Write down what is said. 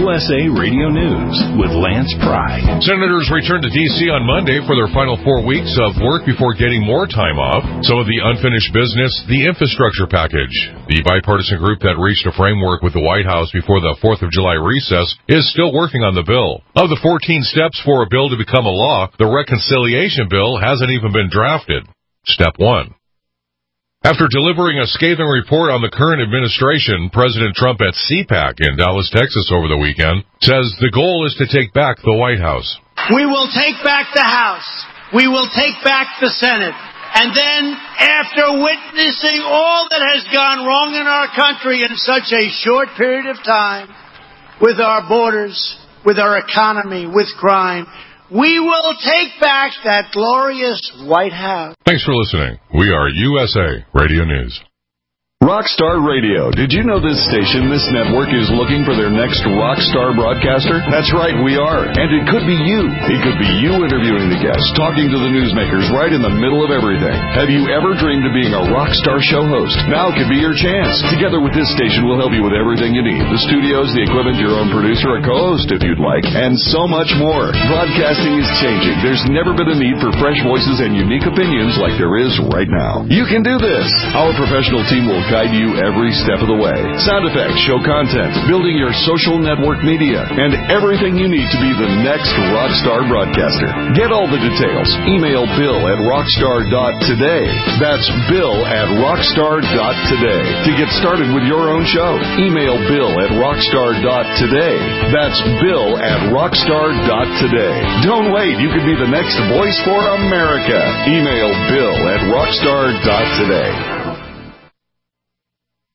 USA Radio News with Lance Pry. Senators returned to D.C. on Monday for their final 4 weeks of work before getting more time off. Some of the unfinished business, the infrastructure package. The bipartisan group that reached a framework with the White House before the 4th of July recess is still working on the bill. Of the 14 steps for a bill to become a law, the reconciliation bill hasn't even been drafted. Step 1. After delivering a scathing report on the current administration, President Trump at CPAC in Dallas, Texas over the weekend says the goal is to take back the White House. We will take back the House. We will take back the Senate. And then, after witnessing all that has gone wrong in our country in such a short period of time, with our borders, with our economy, with crime, we will take back that glorious White House. Thanks for listening. We are USA Radio News. Rockstar Radio. Did you know this station, this network, is looking for their next rock star broadcaster? That's right, we are. And it could be you. It could be you interviewing the guests, talking to the newsmakers right in the middle of everything. Have you ever dreamed of being a rock star show host? Now could be your chance. Together with this station, we'll help you with everything you need. The studios, the equipment, your own producer, a co-host if you'd like, and so much more. Broadcasting is changing. There's never been a need for fresh voices and unique opinions like there is right now. You can do this. Our professional team will guide you every step of the way. Sound effects, show content, building your social network media, and everything you need to be the next rockstar broadcaster. Get all the details. Email bill@rockstar.today. That's bill@rockstar.today. To get started with your own show, email bill@rockstar.today. That's bill@rockstar.today. Don't wait. You could be the next voice for America. Email bill@rockstar.today.